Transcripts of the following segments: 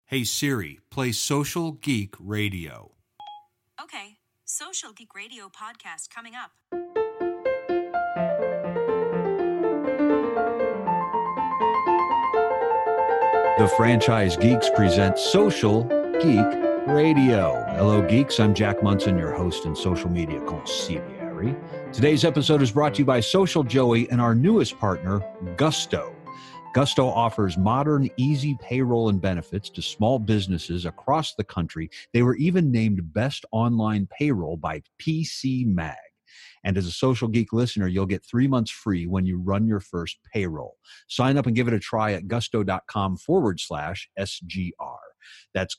Hey Siri, play Social Geek Radio. Okay, Social Geek Radio podcast coming up. The Franchise Geeks present Social Geek Radio. Hello, geeks. I'm Jack Munson, your host and social media consigliere. Today's episode is brought to you by Social Joey and our newest partner, Gusto. Gusto offers modern, easy payroll and benefits to small businesses across the country. They were even named Best Online Payroll by PC Mag. And as a Social Geek listener, you'll get 3 months free when you run your first payroll. Sign up and give it a try at gusto.com/SGR. That's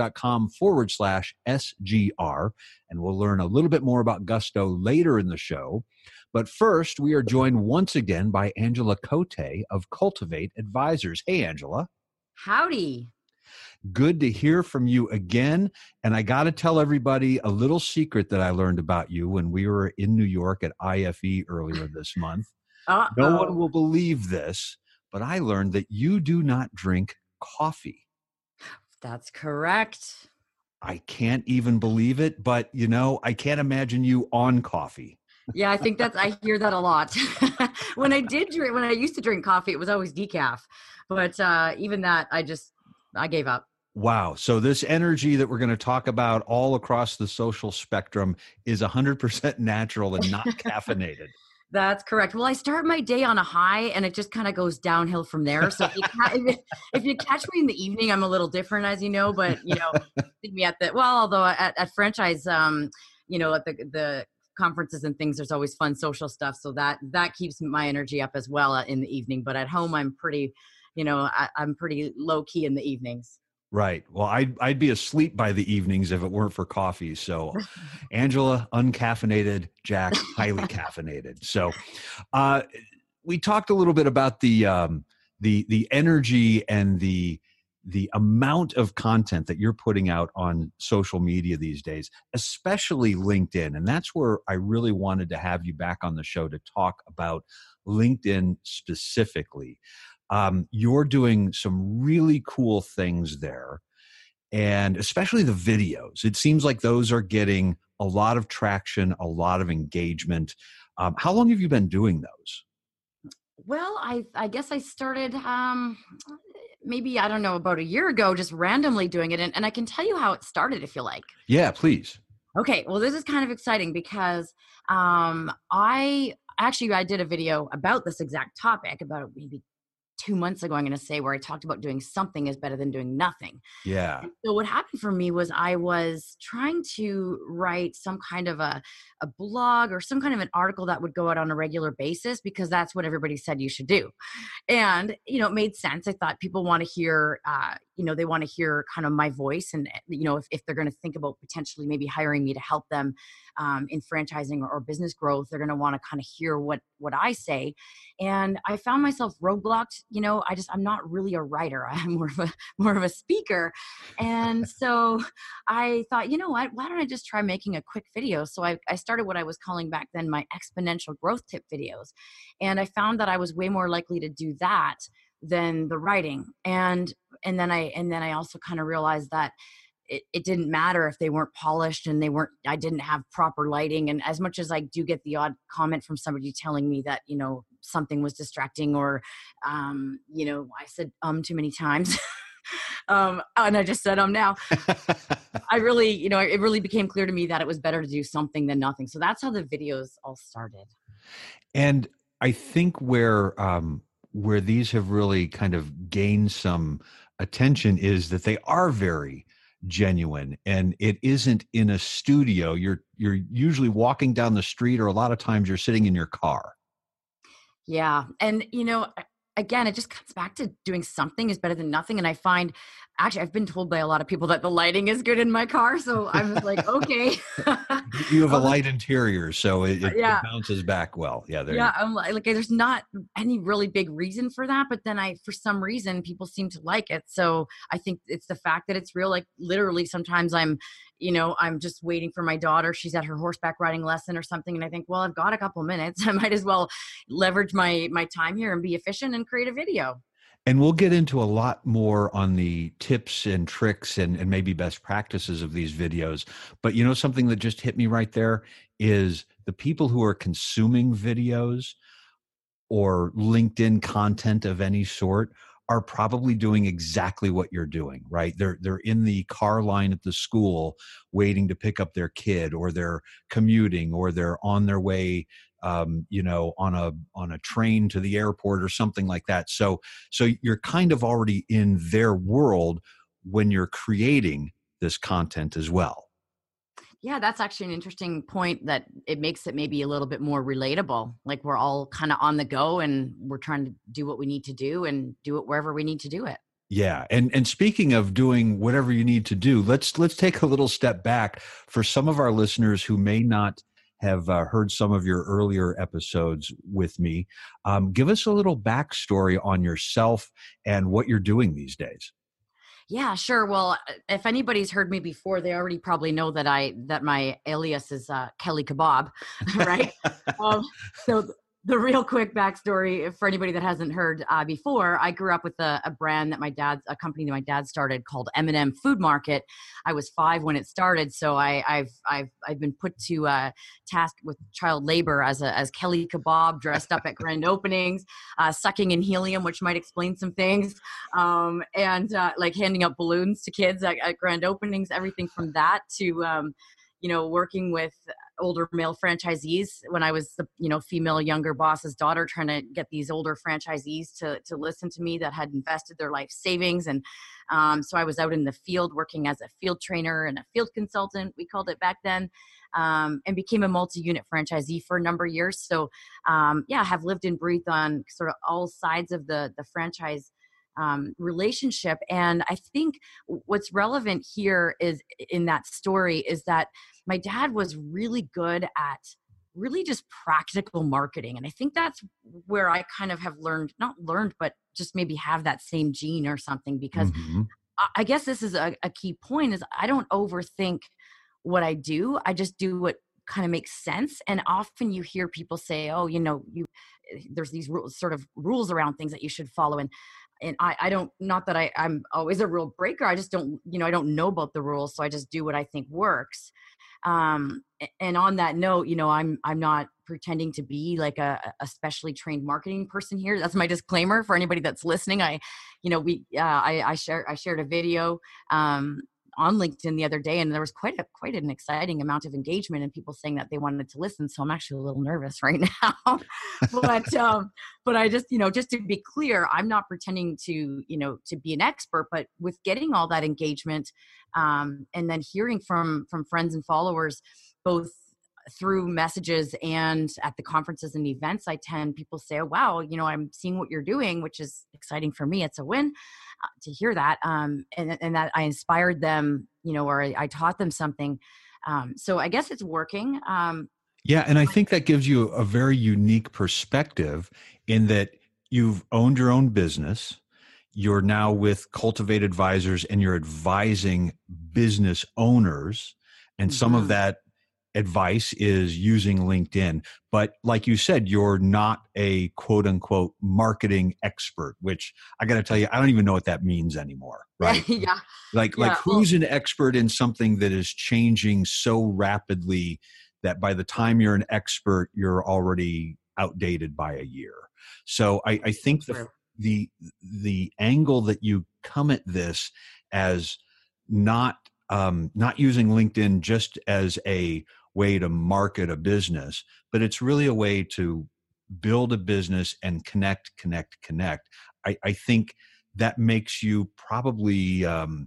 gusto.com/SGR. And we'll learn a little bit more about Gusto later in the show. But first, we are joined once again by Angela Cote of Cultivate Advisors. Hey, Angela. Howdy. Good to hear from you again. And I got to tell everybody a little secret that I learned about you when we were in New York at IFE earlier this month. No one will believe this, but I learned that you do not drink coffee. That's correct. I can't even believe it, but I can't imagine you on coffee. Yeah, I think I hear that a lot. When I used to drink coffee, it was always decaf. But even that, I gave up. Wow. So this energy that we're going to talk about all across the social spectrum is 100% natural and not caffeinated. That's correct. Well, I start my day on a high and it just kind of goes downhill from there. So if you catch me in the evening, I'm a little different, as you know, but think me although at franchise, at the conferences and things, there's always fun social stuff. So that keeps my energy up as well in the evening. But at home, I'm pretty, I'm pretty low key in the evenings. Right. Well, I'd be asleep by the evenings if it weren't for coffee. So Angela, uncaffeinated, Jack, highly caffeinated. So we talked a little bit about the energy and the amount of content that you're putting out on social media these days, especially LinkedIn. And that's where I really wanted to have you back on the show to talk about LinkedIn specifically. You're doing some really cool things there, and especially the videos. It seems like those are getting a lot of traction, a lot of engagement. How long have you been doing those? Well, I guess I started maybe, I don't know, about a year ago, just randomly doing it. And I can tell you how it started if you like. Yeah, please. Okay. Well, this is kind of exciting because I did a video about this exact topic about maybe 2 months ago, I'm going to say, where I talked about doing something is better than doing nothing. Yeah. And so what happened for me was I was trying to write some kind of a blog or some kind of an article that would go out on a regular basis because that's what everybody said you should do. And, it made sense. I thought people want to hear, they want to hear kind of my voice. And, if they're going to think about potentially maybe hiring me to help them in franchising or business growth, they're going to want to kind of hear what I say. And I found myself roadblocked. I'm not really a writer. I'm more of a speaker. And so I thought, you know what, why don't I just try making a quick video? So I started what I was calling back then my exponential growth tip videos. And I found that I was way more likely to do that than the writing. And then I also kind of realized that it didn't matter if they weren't polished and I didn't have proper lighting. And as much as I do get the odd comment from somebody telling me that, something was distracting or, I said, too many times. And I just said, now I really, it really became clear to me that it was better to do something than nothing. So that's how the videos all started. And I think where these have really kind of gained some attention is that they are very genuine, and it isn't in a studio. You're usually walking down the street, or a lot of times you're sitting in your car. Yeah. And, again, it just comes back to doing something is better than nothing. And I find, actually, I've been told by a lot of people that the lighting is good in my car. So I'm just like, okay. You have a light interior, so it bounces back well. Yeah. I'm like, there's not any really big reason for that. But then for some reason, people seem to like it. So I think it's the fact that it's real. Like literally sometimes I'm just waiting for my daughter. She's at her horseback riding lesson or something. And I think, well, I've got a couple minutes. I might as well leverage my time here and be efficient and create a video. And we'll get into a lot more on the tips and tricks and maybe best practices of these videos. But something that just hit me right there is the people who are consuming videos or LinkedIn content of any sort are probably doing exactly what you're doing, right? They're in the car line at the school waiting to pick up their kid, or they're commuting, or they're on their way, on a train to the airport or something like that. So you're kind of already in their world when you're creating this content as well. Yeah, that's actually an interesting point, that it makes it maybe a little bit more relatable. Like we're all kind of on the go and we're trying to do what we need to do and do it wherever we need to do it. Yeah. And speaking of doing whatever you need to do, let's take a little step back for some of our listeners who may not have heard some of your earlier episodes with me. Give us a little backstory on yourself and what you're doing these days. Yeah, sure. Well, if anybody's heard me before, they already probably know that my alias is Kelly Kebab, right? So the real quick backstory for anybody that hasn't heard before, I grew up with a brand a company that my dad started called M&M Food Market. I was 5 when it started, so I've been put to task with child labor as Kelly Kebab, dressed up at grand openings, sucking in helium, which might explain some things, and like handing out balloons to kids at grand openings. Everything from that to working with older male franchisees when I was the female younger boss's daughter, trying to get these older franchisees to listen to me that had invested their life savings. And so I was out in the field working as a field trainer and a field consultant, we called it back then, and became a multi-unit franchisee for a number of years. So have lived and breathed on sort of all sides of the franchise relationship. And I think what's relevant here is in that story is that my dad was really good at really just practical marketing. And I think that's where I kind of have not learned, but just maybe have that same gene or something, because I guess this is a key point is I don't overthink what I do. I just do what kind of makes sense. And often you hear people say, oh, there's these rules around things that you should follow. And I don't, not that I'm always a rule breaker. I just don't, I don't know about the rules. So I just do what I think works. And on that note, I'm not pretending to be like a specially trained marketing person here. That's my disclaimer for anybody that's listening. I shared a video, on LinkedIn the other day, and there was quite an exciting amount of engagement and people saying that they wanted to listen. So I'm actually a little nervous right now, but I just, just to be clear, I'm not pretending to be an expert, but with getting all that engagement, and then hearing from friends and followers, both through messages and at the conferences and events I attend, people say, oh, wow, I'm seeing what you're doing, which is exciting for me. It's a win to hear that. And that I inspired them, or I taught them something. So I guess it's working. Yeah. And I think that gives you a very unique perspective in that you've owned your own business. You're now with Cultivate Advisors and you're advising business owners. And some of that advice is using LinkedIn. But like you said, you're not a quote unquote marketing expert, which I got to tell you, I don't even know what that means anymore. Right. Yeah. Like who's an expert in something that is changing so rapidly that by the time you're an expert, you're already outdated by a year. So I think the angle that you come at this as not using LinkedIn just as a way to market a business, but it's really a way to build a business and connect. I think that makes you probably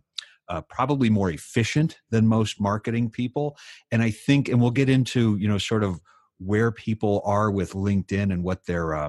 more efficient than most marketing people. And I think, and we'll get into, sort of where people are with LinkedIn and what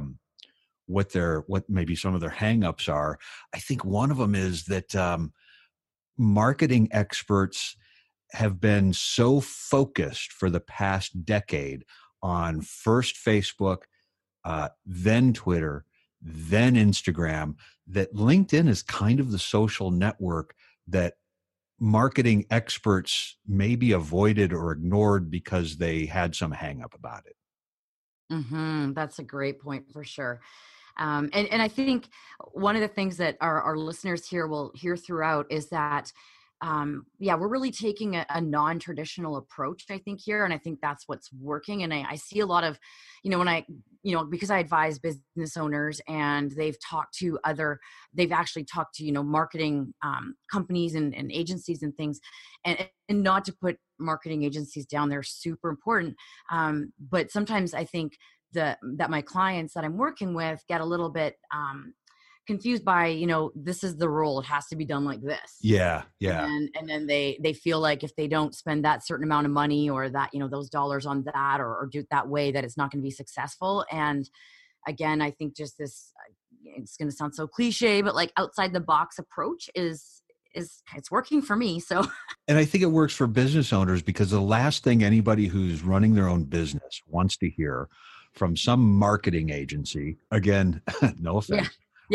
maybe some of their hangups are. I think one of them is that marketing experts have been so focused for the past decade on first Facebook, then Twitter, then Instagram, that LinkedIn is kind of the social network that marketing experts maybe avoided or ignored because they had some hang up about it. That's a great point for sure. And I think one of the things that our listeners here will hear throughout is that, we're really taking a non-traditional approach, I think, here. And I think that's what's working. And I see a lot of, because I advise business owners, and they've actually talked to, marketing companies and agencies and things, and not to put marketing agencies down, they're super important. But sometimes I think that my clients that I'm working with get a little bit confused by, this is the rule, it has to be done like this. Yeah. And then they feel like if they don't spend that certain amount of money, or that, those dollars on that, or do it that way, that it's not going to be successful. And again, I think just this, it's going to sound so cliche, but like outside the box approach is it's working for me. So, and I think it works for business owners, because the last thing anybody who's running their own business wants to hear from some marketing agency, again, no offense,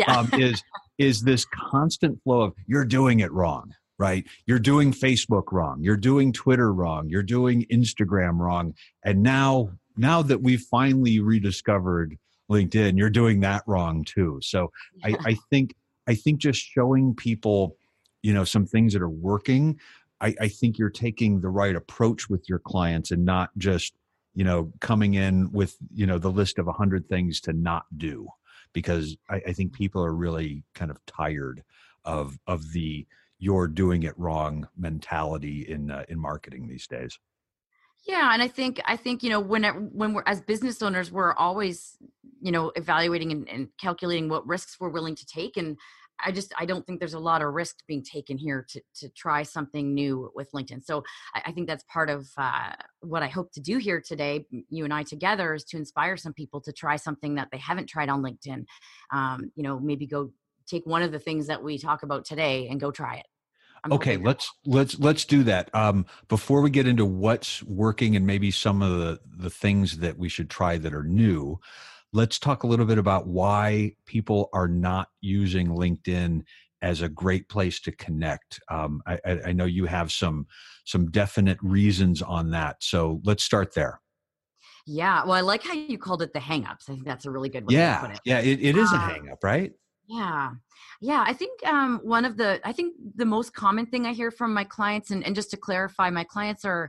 is this constant flow of, you're doing it wrong, right? You're doing Facebook wrong. You're doing Twitter wrong. You're doing Instagram wrong. And now that we've finally rediscovered LinkedIn, you're doing that wrong too. So I think just showing people, some things that are working, I think you're taking the right approach with your clients, and not just, coming in with, the list of 100 things to not do, because I think people are really kind of tired of the you're doing it wrong mentality in marketing these days. Yeah. And I think, when we're, as business owners, we're always, evaluating and calculating what risks we're willing to take. And I don't think there's a lot of risk being taken here to try something new with LinkedIn. So I think that's part of what I hope to do here today, you and I together, is to inspire some people to try something that they haven't tried on LinkedIn. Maybe go take one of the things that we talk about today and go try it. Okay, let's do that. Before we get into what's working and maybe some of the things that we should try that are new, let's talk a little bit about why people are not using LinkedIn as a great place to connect. I know you have some definite reasons on that. So let's start there. Yeah. Well, I like how you called it the hangups. I think that's a really good way to put it. Yeah, it is a hangup, right? Yeah. Yeah. I think I think the most common thing I hear from my clients, and just to clarify, my clients are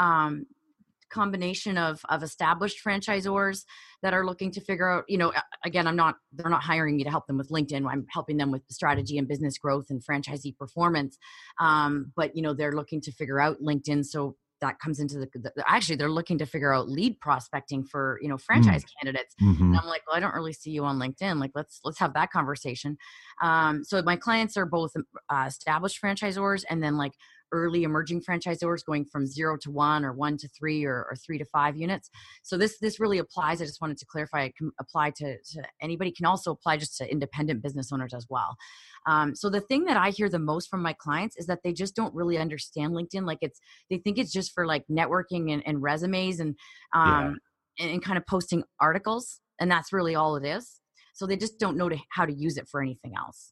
combination of established franchisors that are looking to figure out, again, they're not hiring me to help them with LinkedIn. I'm helping them with strategy and business growth and franchisee performance. But they're looking to figure out LinkedIn. So that comes into actually they're looking to figure out lead prospecting for, franchise candidates. Mm-hmm. And I'm like, well, I don't really see you on LinkedIn. Like, let's have that conversation. So my clients are both established franchisors, and then like early emerging franchisors going from 0 to 1, or 1 to 3, or 3 to 5 units. So this really applies. I just wanted to clarify, it can apply to anybody, can also apply just to independent business owners as well. So the thing that I hear the most from my clients is that they just don't really understand LinkedIn. Like they think it's just for like networking and resumes and kind of posting articles. And that's really all it is. So they just don't know how to use it for anything else.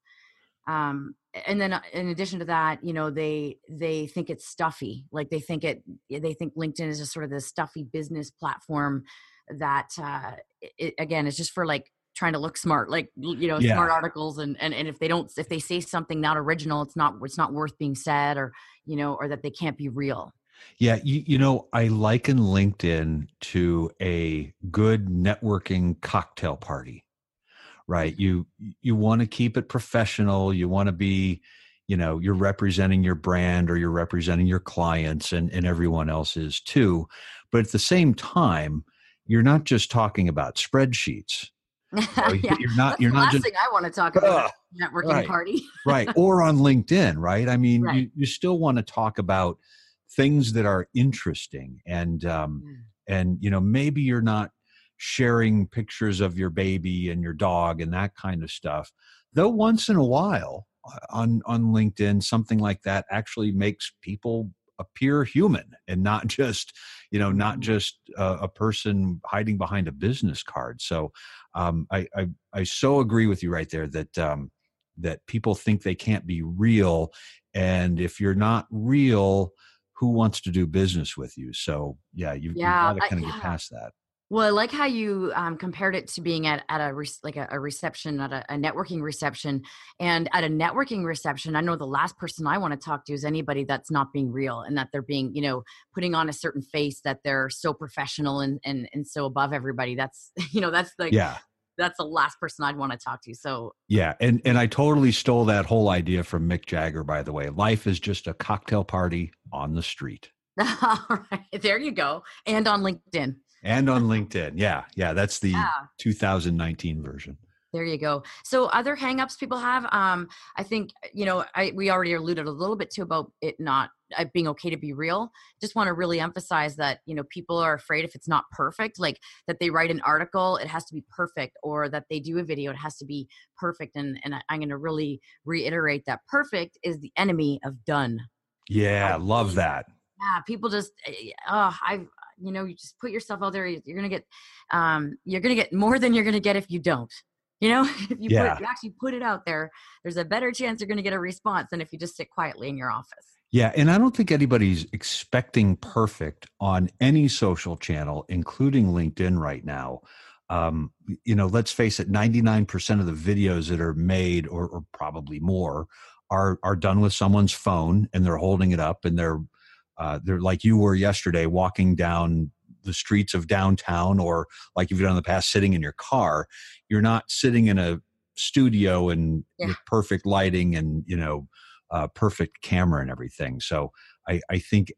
And then in addition to that, they think it's stuffy. Like they think LinkedIn is just sort of this stuffy business platform that, again, is just for like trying to look smart, like, smart articles. And if they say something not original, it's not worth being said, or that they can't be real. Yeah. I liken LinkedIn to a good networking cocktail party. Right. You want to keep it professional. You want to be, you're representing your brand, or you're representing your clients, and everyone else is too. But at the same time, you're not just talking about spreadsheets. You're not the last just thing I want to talk about networking party. Right. Or on LinkedIn. Right. I mean, right. You still want to talk about things that are interesting, and maybe you're not sharing pictures of your baby and your dog and that kind of stuff. Though once in a while on LinkedIn, something like that actually makes people appear human, and not just, not just a person hiding behind a business card. So I so agree with you right there that people think they can't be real. And if you're not real, who wants to do business with you? So you've got to kind of get past that. Well, I like how you compared it to being at a reception, at a networking reception. And at a networking reception, I know the last person I want to talk to is anybody that's not being real, and that they're being, putting on a certain face, that they're so professional and so above everybody. That's, Yeah. that's the last person I'd want to talk to. So Yeah. And I totally stole that whole idea from Mick Jagger, by the way. Life is just a cocktail party on the street. all right, there you go. And on LinkedIn. And on LinkedIn. Yeah. Yeah. That's the Yeah. 2019 version. There you go. So other hangups people have, I think, we already alluded a little bit to about it not being okay to be real. Just want to really emphasize that, people are afraid if it's not perfect, like that they write an article, it has to be perfect, or that they do a video, it has to be perfect. And I'm going to really reiterate that perfect is the enemy of done. Yeah. Love that. Yeah. People just, you just put yourself out there. You're going to get more than you're going to get if you don't. If you actually put it out there, there's a better chance you're going to get a response than if you just sit quietly in your office. Yeah. And I don't think anybody's expecting perfect on any social channel, including LinkedIn right now. Let's face it, 99% of the videos that are made, or probably more, are done with someone's phone, and they're holding it up, and they're like you were yesterday, walking down the streets of downtown, or like you've done in the past, sitting in your car. You're not sitting in a studio and with perfect lighting and, perfect camera and everything. So I think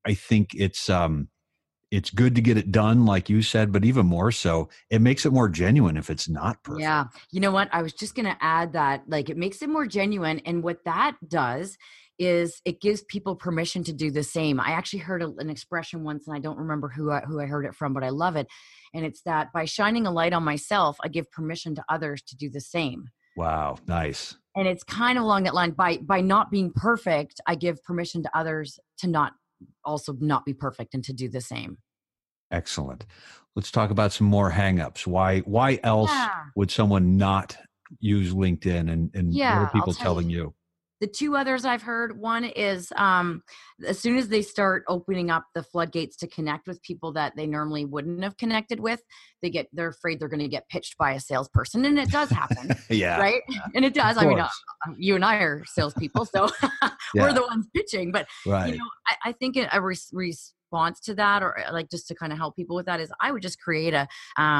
it's good to get it done, like you said, but even more so, it makes it more genuine if it's not perfect. Yeah. You know what? I was just going to add that, like, it makes it more genuine. And what that does is it gives people permission to do the same. I actually heard an expression once, and I don't remember who I heard it from, but I love it. And it's that by shining a light on myself, I give permission to others to do the same. Wow. Nice. And it's kind of along that line. By not being perfect, I give permission to others to not be perfect and to do the same. Excellent. Let's talk about some more hangups. Why else would someone not use LinkedIn, and what are people telling you? The two others I've heard, one is as soon as they start opening up the floodgates to connect with people that they normally wouldn't have connected with, they're afraid they're going to get pitched by a salesperson. And it does happen. Yeah. Right. And it does. I mean, you and I are salespeople, so we're the ones pitching. But, right. I think a response to that, or like just to kind of help people with that, is I would just create a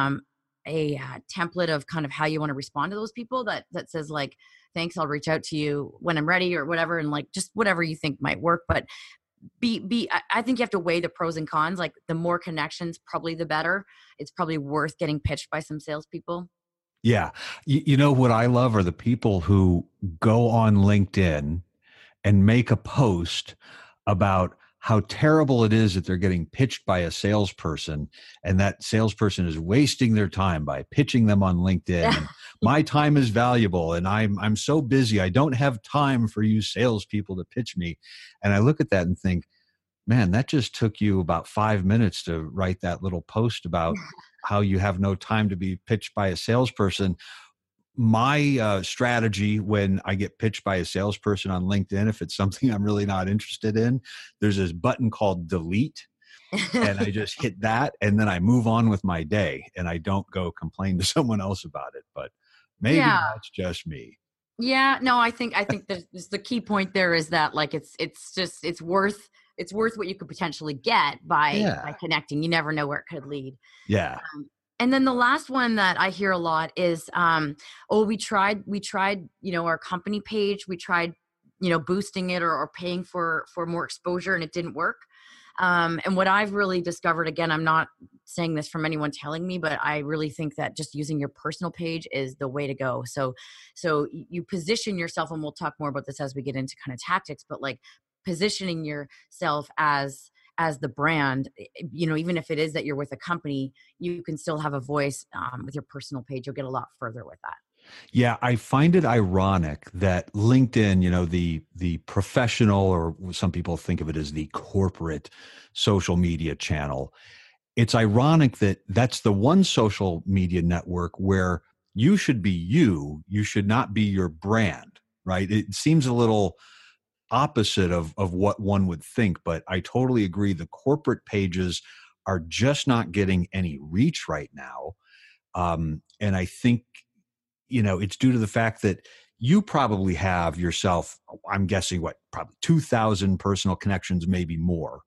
template of kind of how you want to respond to those people that says like, thanks, I'll reach out to you when I'm ready, or whatever. And like, just whatever you think might work. But I think you have to weigh the pros and cons. Like, the more connections, probably the better. It's probably worth getting pitched by some salespeople. Yeah. You know what I love are the people who go on LinkedIn and make a post about how terrible it is that they're getting pitched by a salesperson, and that salesperson is wasting their time by pitching them on LinkedIn. And my time is valuable, and I'm so busy. I don't have time for you salespeople to pitch me. And I look at that and think, man, that just took you about 5 minutes to write that little post about how you have no time to be pitched by a salesperson. My strategy when I get pitched by a salesperson on LinkedIn, if it's something I'm really not interested in, there's this button called delete, and I just hit that, and then I move on with my day, and I don't go complain to someone else about it. But maybe that's just me. Yeah, no, I think the key point there is that, like, it's worth what you could potentially get by connecting. You never know where it could lead. Yeah. And then the last one that I hear a lot is, we tried, our company page, we tried, boosting it or paying for more exposure, and it didn't work. And what I've really discovered, again, I'm not saying this from anyone telling me, but I really think that just using your personal page is the way to go. So you position yourself, and we'll talk more about this as we get into kind of tactics, but like positioning yourself as the brand, even if it is that you're with a company, you can still have a voice with your personal page. You'll get a lot further with that. Yeah, I find it ironic that LinkedIn, the professional, or some people think of it as the corporate social media channel. It's ironic that that's the one social media network where you should be you should not be your brand, right? It seems a little opposite of what one would think, but I totally agree. The corporate pages are just not getting any reach right now. And I think, it's due to the fact that you probably have yourself, I'm guessing probably 2,000 personal connections, maybe more.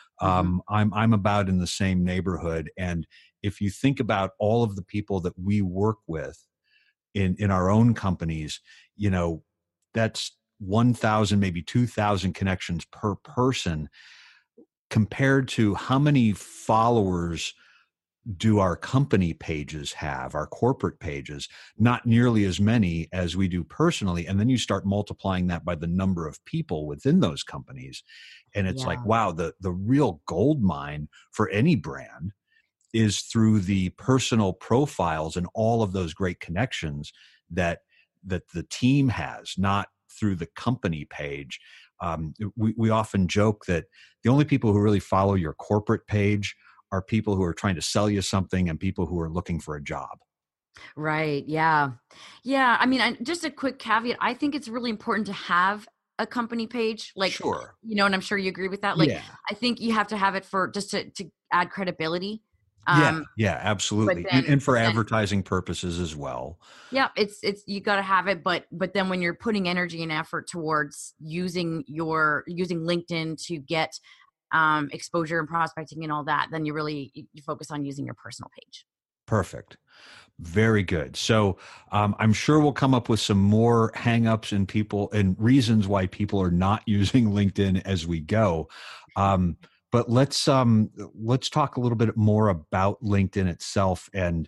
I'm about in the same neighborhood. And if you think about all of the people that we work with in our own companies, that's 1,000, maybe 2,000 connections per person, compared to how many followers do our company pages have, our corporate pages. Not nearly as many as we do personally. And then you start multiplying that by the number of people within those companies. And it's like, wow, the real gold mine for any brand is through the personal profiles and all of those great connections that the team has, not through the company page. We often joke that the only people who really follow your corporate page are people who are trying to sell you something and people who are looking for a job. Right. Yeah. Yeah. I mean, just a quick caveat. I think it's really important to have a company page, like, sure, and I'm sure you agree with that. Like, yeah. I think you have to have it for just to add credibility. Yeah, absolutely. And for advertising purposes as well. Yeah, it's you got to have it, but then when you're putting energy and effort towards using LinkedIn to get exposure and prospecting and all that, then you focus on using your personal page. Perfect. Very good. So I'm sure we'll come up with some more hangups and people and reasons why people are not using LinkedIn as we go. But let's talk a little bit more about LinkedIn itself and,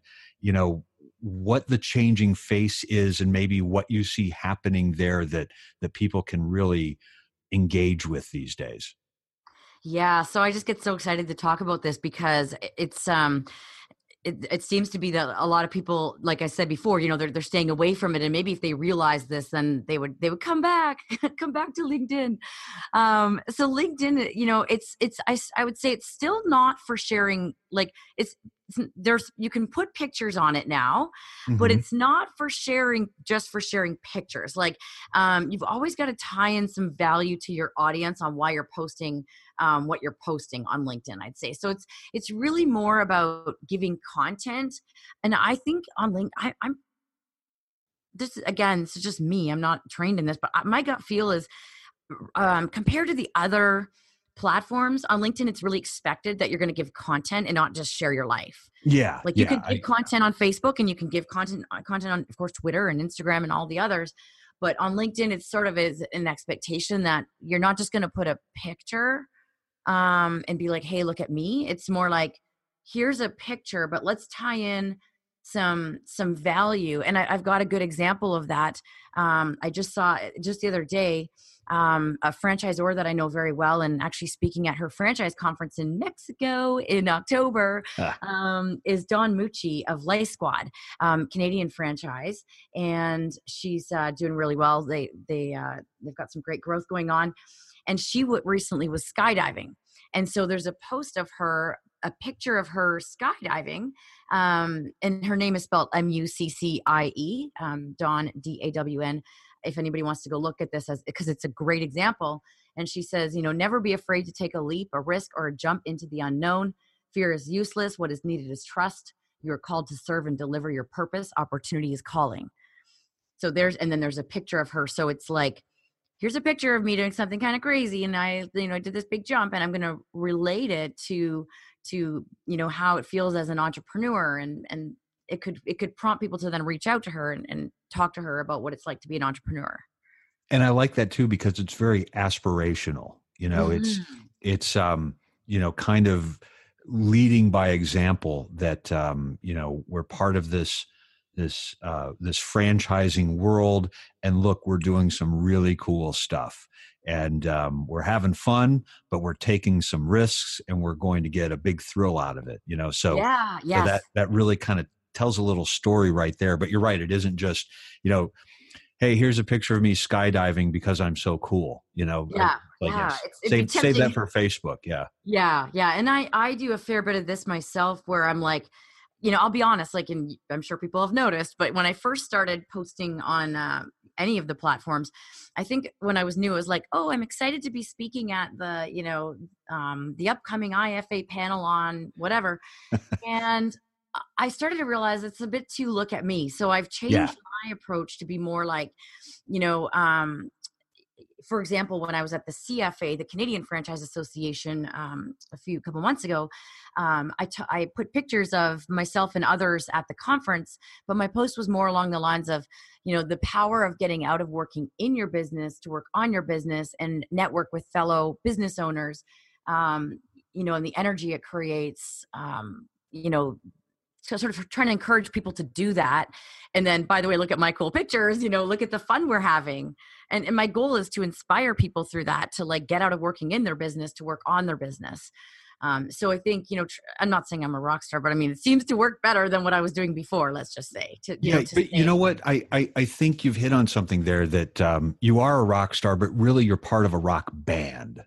what the changing face is and maybe what you see happening there that people can really engage with these days. Yeah. So I just get so excited to talk about this because it's, it seems to be that a lot of people, like I said before, they're staying away from it. And maybe if they realize this, then they would come back, come back to LinkedIn. So LinkedIn, I would say it's still not for sharing. Like you can put pictures on it now, but it's not for sharing, just for sharing pictures. Like, you've always got to tie in some value to your audience on why you're posting, what you're posting on LinkedIn, I'd say. So it's really more about giving content. And I think on LinkedIn, I'm this is just me. I'm not trained in this, but my gut feel is, compared to the other platforms on LinkedIn, it's really expected that you're going to give content and not just share your life. Yeah. Like you can give content on Facebook and you can give content on, of course, Twitter and Instagram and all the others. But on LinkedIn, it's sort of is an expectation that you're not just going to put a picture and be like, hey, look at me. It's more like, here's a picture, but let's tie in some value. And I've got a good example of that. I just saw just the other day, a franchisor that I know very well, and actually speaking at her franchise conference in Mexico in October, is Dawn Mucci of Life Squad, Canadian franchise, and she's doing really well. They've got some great growth going on, and she recently was skydiving, and so there's a post of her, a picture of her skydiving, and her name is spelled Muccie, Dawn, Dawn. If anybody wants to go look at this, because it's a great example. And she says, never be afraid to take a leap, a risk, or a jump into the unknown. Fear is useless. What is needed is trust. You are called to serve and deliver your purpose. Opportunity is calling. So there's a picture of her. So it's like, here's a picture of me doing something kind of crazy. And I did this big jump, and I'm going to relate it to how it feels as an entrepreneur. And it could prompt people to then reach out to her and talk to her about what it's like to be an entrepreneur. And I like that too, because it's very aspirational. It's kind of leading by example that, we're part of this franchising world, and look, we're doing some really cool stuff, and we're having fun, but we're taking some risks, and we're going to get a big thrill out of it. So that really kind of tells a little story right there. But you're right, it isn't just hey, here's a picture of me skydiving because I'm so cool. Save that for Facebook. Yeah. And I do a fair bit of this myself, where I'm like, I'll be honest, I'm sure people have noticed, but when I first started posting on any of the platforms. I think when I was new, it was like, oh, I'm excited to be speaking at the, the upcoming IFA panel on whatever. And I started to realize it's a bit too look at me. So I've changed my approach to be more like, you know, for example, when I was at the CFA, the Canadian Franchise Association, couple months ago, I put pictures of myself and others at the conference, but my post was more along the lines of, the power of getting out of working in your business to work on your business and network with fellow business owners, and the energy it creates, so sort of trying to encourage people to do that. And then, by the way, look at my cool pictures, look at the fun we're having. And my goal is to inspire people through that, to like get out of working in their business, to work on their business. So I think, I'm not saying I'm a rock star, but I mean, it seems to work better than what I was doing before, let's just say. You know what? I think you've hit on something there that you are a rock star, but really you're part of a rock band.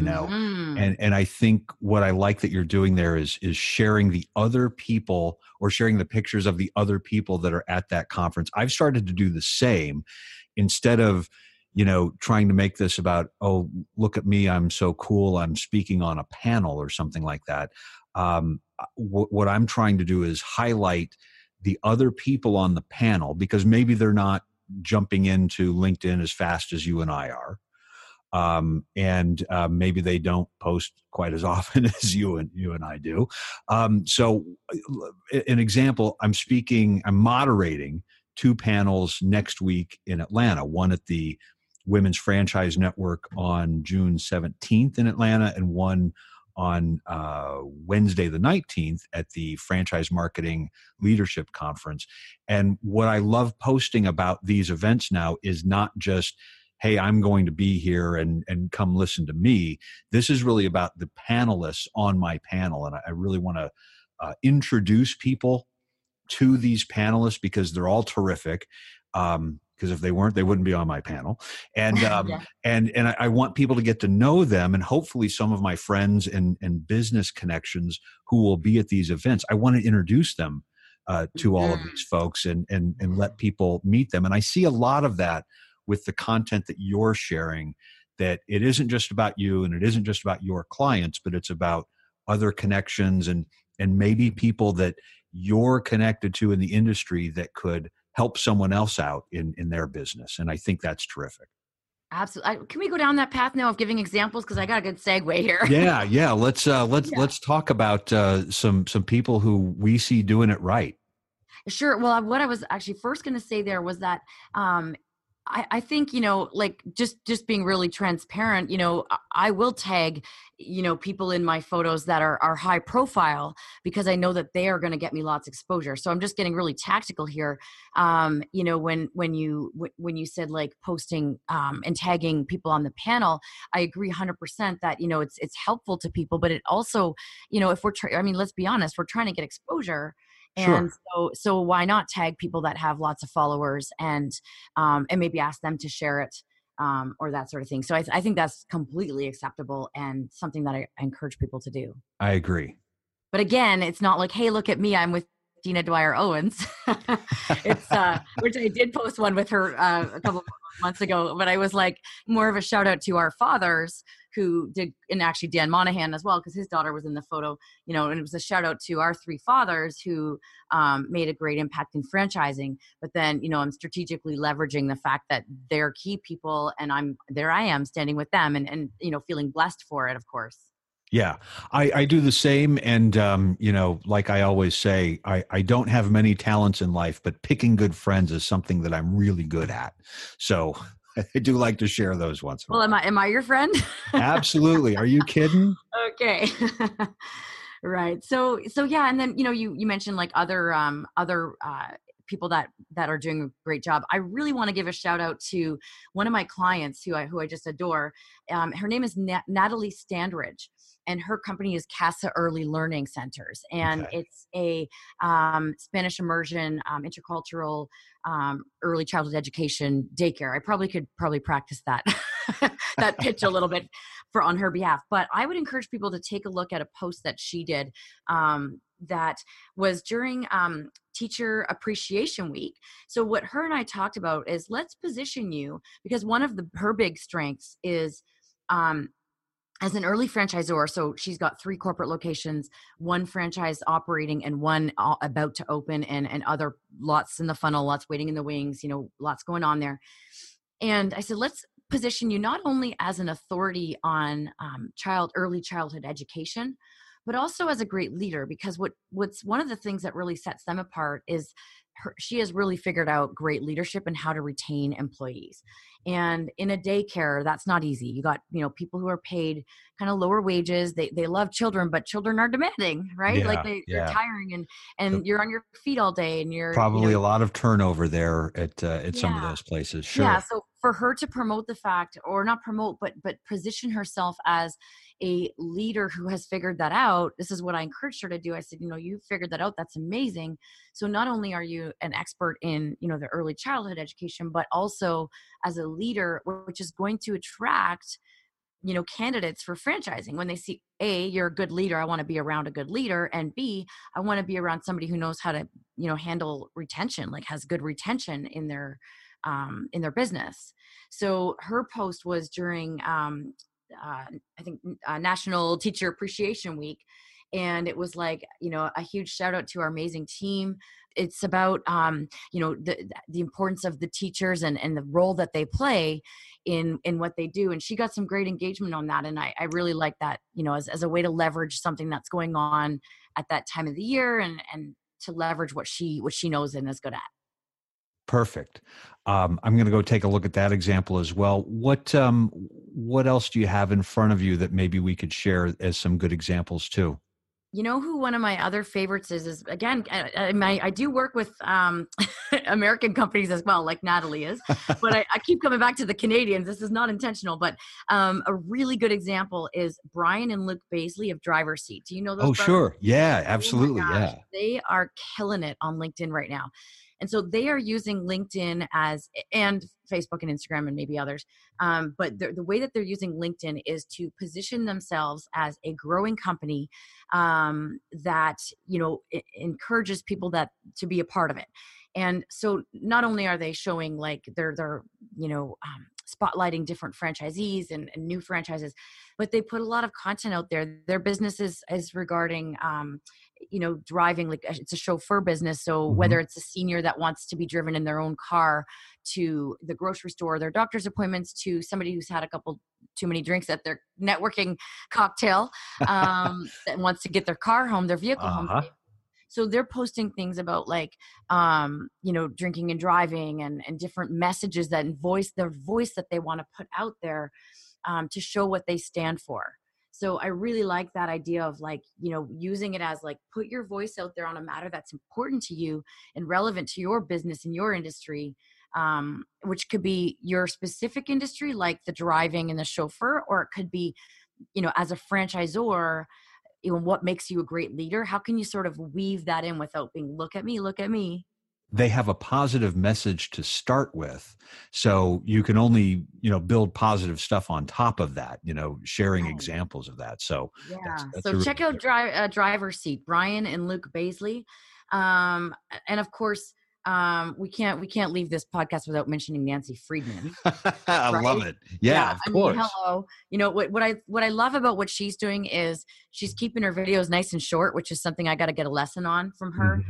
And I think what I like that you're doing there is sharing the other people, or sharing the pictures of the other people that are at that conference. I've started to do the same, instead of, trying to make this about, oh, look at me, I'm so cool, I'm speaking on a panel or something like that. What I'm trying to do is highlight the other people on the panel, because maybe they're not jumping into LinkedIn as fast as you and I are. And maybe they don't post quite as often as you and I do. So an example, I'm moderating 2 panels next week in Atlanta, one at the Women's Franchise Network on June 17th in Atlanta, and one on Wednesday the 19th at the Franchise Marketing Leadership Conference. And what I love posting about these events now is not just, hey, I'm going to be here and come listen to me. This is really about the panelists on my panel. And I really want to introduce people to these panelists, because they're all terrific. Because if they weren't, they wouldn't be on my panel. And and I want people to get to know them, and hopefully some of my friends and business connections who will be at these events. I want to introduce them to all of these folks and let people meet them. And I see a lot of that with the content that you're sharing, that it isn't just about you and it isn't just about your clients, but it's about other connections and maybe people that you're connected to in the industry that could help someone else out in their business. And I think that's terrific. Absolutely. Can we go down that path now of giving examples? Because I got a good segue here. Yeah. Let's talk about some people who we see doing it right. Sure. Well, what I was actually first going to say there was that I think, like just being really transparent, I will tag, people in my photos that are high profile, because I know that they are going to get me lots of exposure. So I'm just getting really tactical here. When you said like posting and tagging people on the panel, I agree 100% that, it's helpful to people, but it also, if let's be honest, we're trying to get exposure. And so why not tag people that have lots of followers and maybe ask them to share it or that sort of thing. So I think that's completely acceptable and something that I encourage people to do. I agree. But again, it's not like, hey, look at me, I'm with Dina Dwyer Owens. It's which I did post one with her a couple of months ago, but I was like more of a shout out to our fathers who did, and actually Dan Monahan as well, because his daughter was in the photo, and it was a shout out to our 3 fathers who made a great impact in franchising. But then, I'm strategically leveraging the fact that they're key people, and I am standing with them and feeling blessed for it, of course. Yeah, I do the same. And, like I always say, I don't have many talents in life, but picking good friends is something that I'm really good at. So I do like to share those once in a while. Well, am I your friend? Absolutely. Are you kidding? Okay. Right. So yeah. And then, you mentioned like other people that are doing a great job. I really want to give a shout out to one of my clients who I just adore. Her name is Natalie Standridge, and her company is Casa Early Learning Centers. And It's a Spanish immersion, intercultural early childhood education daycare. I could practice that that pitch a little bit on her behalf. But I would encourage people to take a look at a post that she did that was during Teacher Appreciation Week. So what her and I talked about is, let's position you, because one of her big strengths is, as an early franchisor. So she's got 3 corporate locations, 1 franchise operating and 1 about to open, and other lots in the funnel, lots waiting in the wings, lots going on there. And I said, let's position you not only as an authority on early childhood education, but also as a great leader, because what's one of the things that really sets them apart is she has really figured out great leadership and how to retain employees. And in a daycare, that's not easy. You got, people who are paid kind of lower wages. They love children, but children are demanding, right? Like they're tiring, and you're on your feet all day, and you're probably a lot of turnover there at some of those places. Sure. Yeah. So for her to promote the fact, or not promote, but position herself as a leader who has figured that out. This is what I encouraged her to do. I said, you figured that out. That's amazing. So not only are you an expert in, the early childhood education, but also as a leader, which is going to attract, candidates for franchising. When they see, A, you're a good leader, I want to be around a good leader. And B, I want to be around somebody who knows how to, handle retention, like has good retention in their business. So her post was during, I think National Teacher Appreciation Week. And it was like, a huge shout out to our amazing team. It's about, the importance of the teachers and the role that they play in what they do. And she got some great engagement on that. And I really like that, as a way to leverage something that's going on at that time of the year, and to leverage what she knows and is good at. Perfect. I'm going to go take a look at that example as well. What else do you have in front of you that maybe we could share as some good examples too? Who one of my other favorites is again, I do work with American companies as well, like Natalie is, but I keep coming back to the Canadians. This is not intentional, but a really good example is Brian and Luke Baisley of Driver's Seat. Do you know those? Oh, brothers? Sure. Yeah, absolutely. Oh yeah. They are killing it on LinkedIn right now. And so they are using LinkedIn and Facebook and Instagram and maybe others. But the way that they're using LinkedIn is to position themselves as a growing company that, encourages people to be a part of it. And so not only are they showing like they're spotlighting different franchisees and new franchises, but they put a lot of content out there. Their business is regarding, driving, like it's a chauffeur business. So whether it's a senior that wants to be driven in their own car to the grocery store, their doctor's appointments, to somebody who's had a couple too many drinks at their networking cocktail that wants to get their car home, their vehicle home safe. So they're posting things about like, drinking and driving and different messages that their voice that they want to put out there to show what they stand for. So I really like that idea of like, using it as like, put your voice out there on a matter that's important to you and relevant to your business and your industry, which could be your specific industry, like the driving and the chauffeur, or it could be, as a franchisor, what makes you a great leader? How can you sort of weave that in without being, look at me? They have a positive message to start with. So you can only, build positive stuff on top of that, sharing examples of that. So that's so check out Driver's Seat, Brian and Luke Baisley. And of course, we can't leave this podcast without mentioning Nancy Friedman. I love it. Yeah, of course. Hello. What I love about what she's doing is she's keeping her videos nice and short, which is something I got to get a lesson on from her.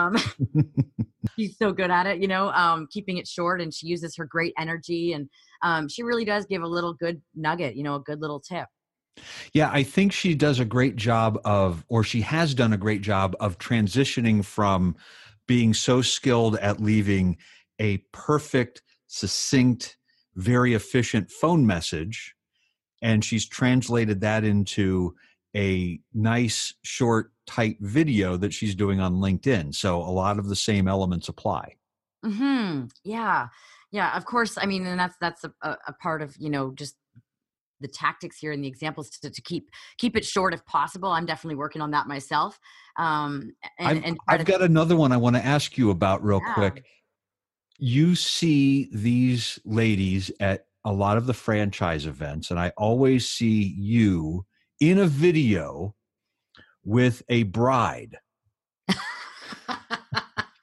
She's so good at it, keeping it short, and she uses her great energy, and she really does give a little good nugget, a good little tip. Yeah, I think she does a great job she has done a great job of transitioning from being so skilled at leaving a perfect, succinct, very efficient phone message, and she's translated that into a nice, short, tight video that she's doing on LinkedIn. So a lot of the same elements apply. Yeah. Yeah. Of course. I mean, and that's a part of, just the tactics here and the examples to keep it short if possible. I'm definitely working on that myself. I've got another one I want to ask you about real quick. You see these ladies at a lot of the franchise events, and I always see you in a video with a bride.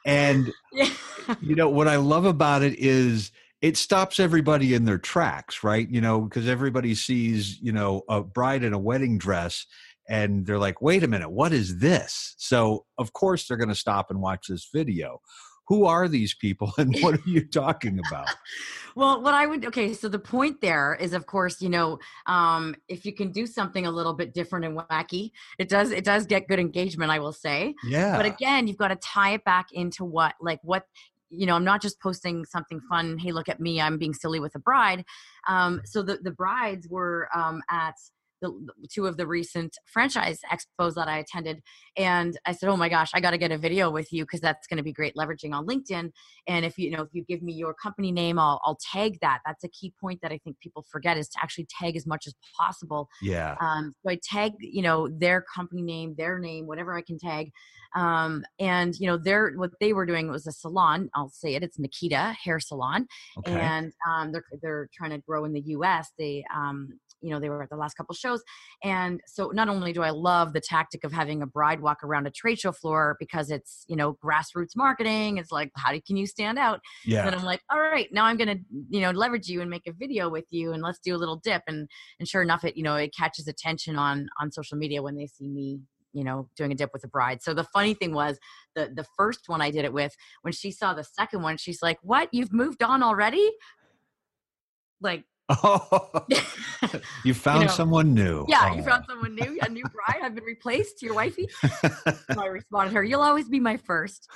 And Yeah. what I love about it is it stops everybody in their tracks, right? Because everybody sees, a bride in a wedding dress and they're like, wait a minute, what is this? So of course they're going to stop and watch this video. Who are these people and what are you talking about? Well, okay, so the point there is, of course, if you can do something a little bit different and wacky, it does get good engagement, I will say. But Yeah. again, you've got to tie it back into what, I'm not just posting something fun. Hey, look at me, I'm being silly with a bride. So the brides were at two of the recent franchise expos that I attended. And I said, oh my gosh, I got to get a video with you because that's going to be great leveraging on LinkedIn. And if you give me your company name, I'll tag that. That's a key point that I think people forget, is to actually tag as much as possible. Yeah. So I tag, their company name, their name, whatever I can tag. And what they were doing was a salon. I'll say it's Nikita Hair Salon. Okay. And they're trying to grow in the US. They were at the last couple shows. And so not only do I love the tactic of having a bride walk around a trade show floor, because it's, grassroots marketing. It's like, can you stand out? Yeah. And then I'm like, all right, now I'm going to, leverage you and make a video with you, and let's do a little dip. And sure enough, it catches attention on social media when they see me, doing a dip with a bride. So the funny thing was, the first one I did it with, when she saw the second one, she's like, what, you've moved on already? Like, oh, you found someone new. Yeah, oh. You found someone new, a new bride. I've been replaced, your wifey. So I responded to her, you'll always be my first.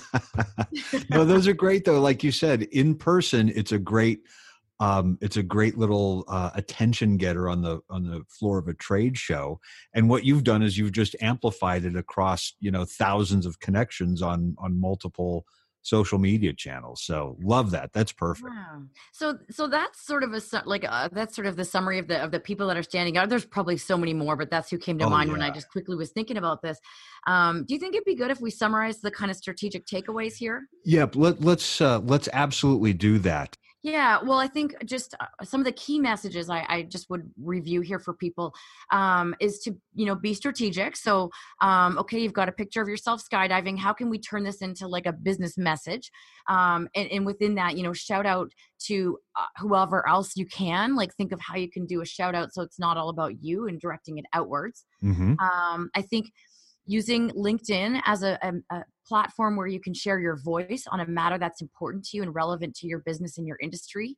No, those are great though. Like you said, in person, it's a great little attention getter on the floor of a trade show. And what you've done is you've just amplified it across, thousands of connections on multiple social media channels. So love that. That's perfect. Wow. So that's sort of that's sort of the summary of the people that are standing out. There's probably so many more, but that's who came to mind when I just quickly was thinking about this. Do you think it'd be good if we summarize the kind of strategic takeaways here? Yep. Let's absolutely do that. Yeah, well, I think just some of the key messages I just would review here for people is to, be strategic. So, okay, you've got a picture of yourself skydiving. How can we turn this into like a business message? And within that, shout out to whoever else you can. Like, think of how you can do a shout out so it's not all about you, and directing it outwards. Mm-hmm. I think using LinkedIn as a platform where you can share your voice on a matter that's important to you and relevant to your business and your industry.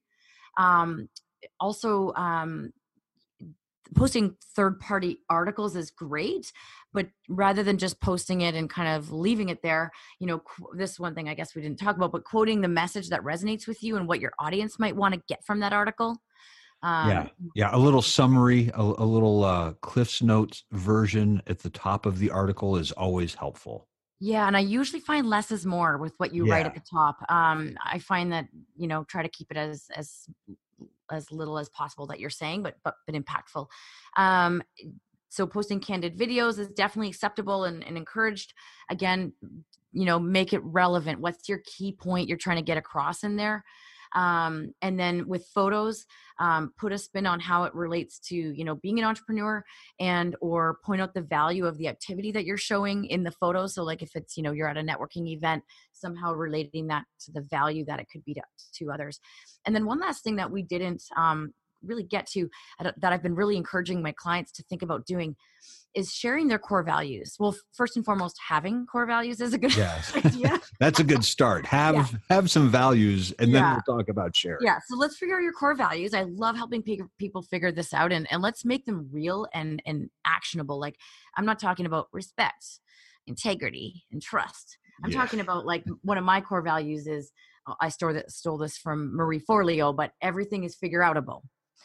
Also, posting third-party articles is great, but rather than just posting it and kind of leaving it there, this one thing I guess we didn't talk about, but quoting the message that resonates with you and what your audience might want to get from that article. Yeah. A little summary, a little Cliff's Notes version at the top of the article is always helpful. Yeah, and I usually find less is more with what you write at the top. I find that, try to keep it as little as possible that you're saying, but impactful. So posting candid videos is definitely acceptable and encouraged. Again, make it relevant. What's your key point you're trying to get across in there? And then with photos, put a spin on how it relates to, being an entrepreneur, or point out the value of the activity that you're showing in the photo. So like if it's, you're at a networking event, somehow relating that to the value that it could be to others. And then one last thing that we didn't really get to, that I've been really encouraging my clients to think about doing, is sharing their core values. Well, first and foremost, having core values is a good idea. That's a good start. Have some values, and then we'll talk about sharing. Yeah. So let's figure out your core values. I love helping people figure this out, and let's make them real and actionable. Like, I'm not talking about respect, integrity, and trust. I'm talking about, like, one of my core values is, I stole this from Marie Forleo, but everything is figure outable.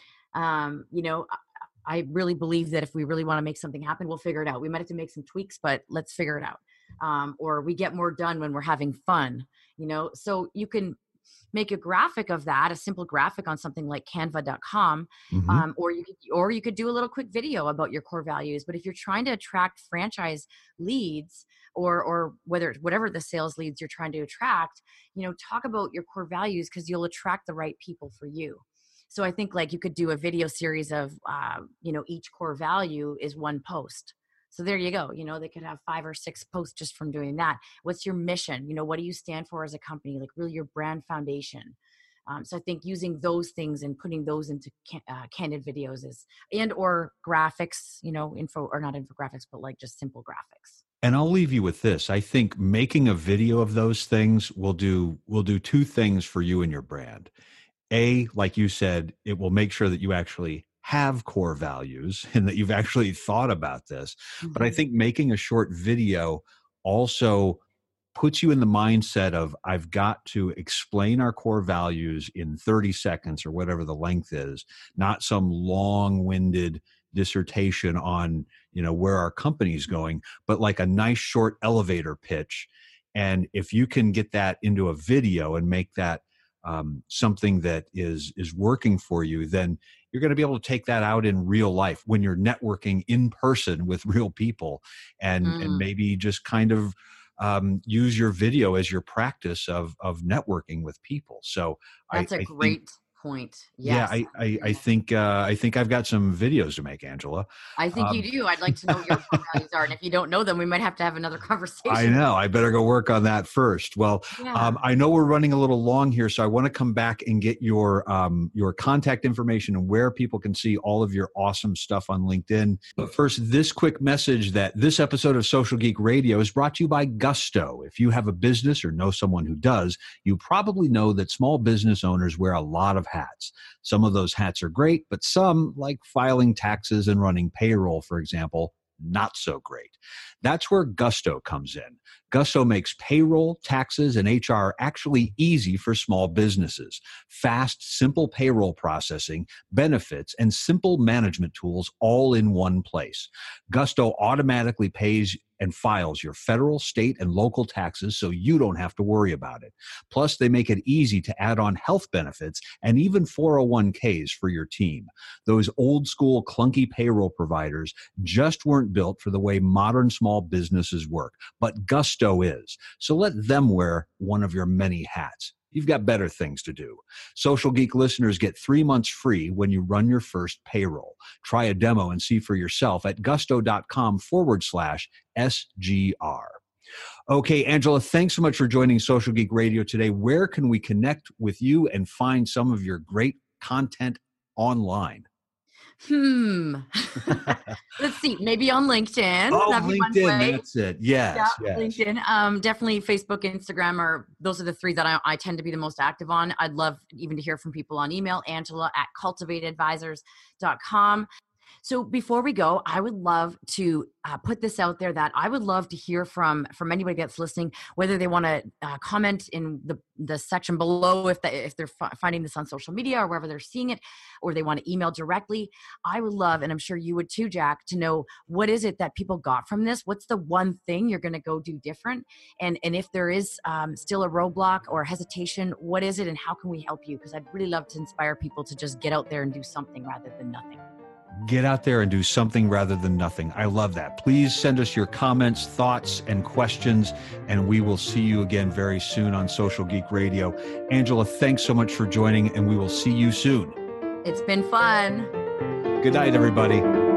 I really believe that if we really want to make something happen, we'll figure it out. We might have to make some tweaks, but let's figure it out. Or we get more done when we're having fun, so you can make a graphic of that, a simple graphic on something like canva.com. Mm-hmm. Or you could do a little quick video about your core values. But if you're trying to attract franchise leads, or whatever the sales leads you're trying to attract, talk about your core values, because you'll attract the right people for you. So I think, like, you could do a video series of, each core value is one post. So there you go. They could have 5 or 6 posts just from doing that. What's your mission? What do you stand for as a company? Like really your brand foundation. So I think using those things and putting those into candid videos or graphics, or not infographics, but like just simple graphics. And I'll leave you with this. I think making a video of those things will do 2 things for you and your brand. A, like you said, it will make sure that you actually have core values and that you've actually thought about this. Mm-hmm. But I think making a short video also puts you in the mindset of, I've got to explain our core values in 30 seconds or whatever the length is, not some long-winded dissertation on, where our company's going, but like a nice short elevator pitch. And if you can get that into a video and make that something that is working for you, then you're going to be able to take that out in real life when you're networking in person with real people, and maybe just kind of use your video as your practice of networking with people. So that's a great point. Yes. Yeah, I think I've got some videos to make, Angela. I think you do. I'd like to know what your core values are, and if you don't know them, we might have to have another conversation. I know. I better go work on that first. Well, I know we're running a little long here, so I want to come back and get your contact information and where people can see all of your awesome stuff on LinkedIn. But first, this quick message that this episode of Social Geek Radio is brought to you by Gusto. If you have a business or know someone who does, you probably know that small business owners wear a lot of hats. Some of those hats are great, but some, like filing taxes and running payroll, for example, not so great. That's where Gusto comes in. Gusto makes payroll, taxes, and HR actually easy for small businesses. Fast, simple payroll processing, benefits, and simple management tools all in one place. Gusto automatically pays and files your federal, state, and local taxes so you don't have to worry about it. Plus, they make it easy to add on health benefits and even 401ks for your team. Those old school clunky payroll providers just weren't built for the way modern small businesses work, but Gusto is. So let them wear one of your many hats. You've got better things to do. Social Geek listeners get 3 months free when you run your first payroll. Try a demo and see for yourself at gusto.com/SGR. Okay, Angela, thanks so much for joining Social Geek Radio today. Where can we connect with you and find some of your great content online? Let's see. Maybe on LinkedIn. Oh, LinkedIn. That's it. Yes. LinkedIn. Definitely Facebook, Instagram, those are the 3 that I tend to be the most active on. I'd love even to hear from people on email, Angela@cultivateadvisors.com. So before we go, I would love to put this out there that I would love to hear from anybody that's listening, whether they want to comment in the section below if they're finding this on social media or wherever they're seeing it, or they want to email directly. I would love, and I'm sure you would too, Jack, to know what is it that people got from this? What's the one thing you're going to go do different? And if there is still a roadblock or hesitation, what is it and how can we help you? Because I'd really love to inspire people to just get out there and do something rather than nothing. Get out there and do something rather than nothing. I love that. Please send us your comments, thoughts, and questions, and we will see you again very soon on Social Geek Radio. Angela, thanks so much for joining, and we will see you soon. It's been fun. Good night, everybody.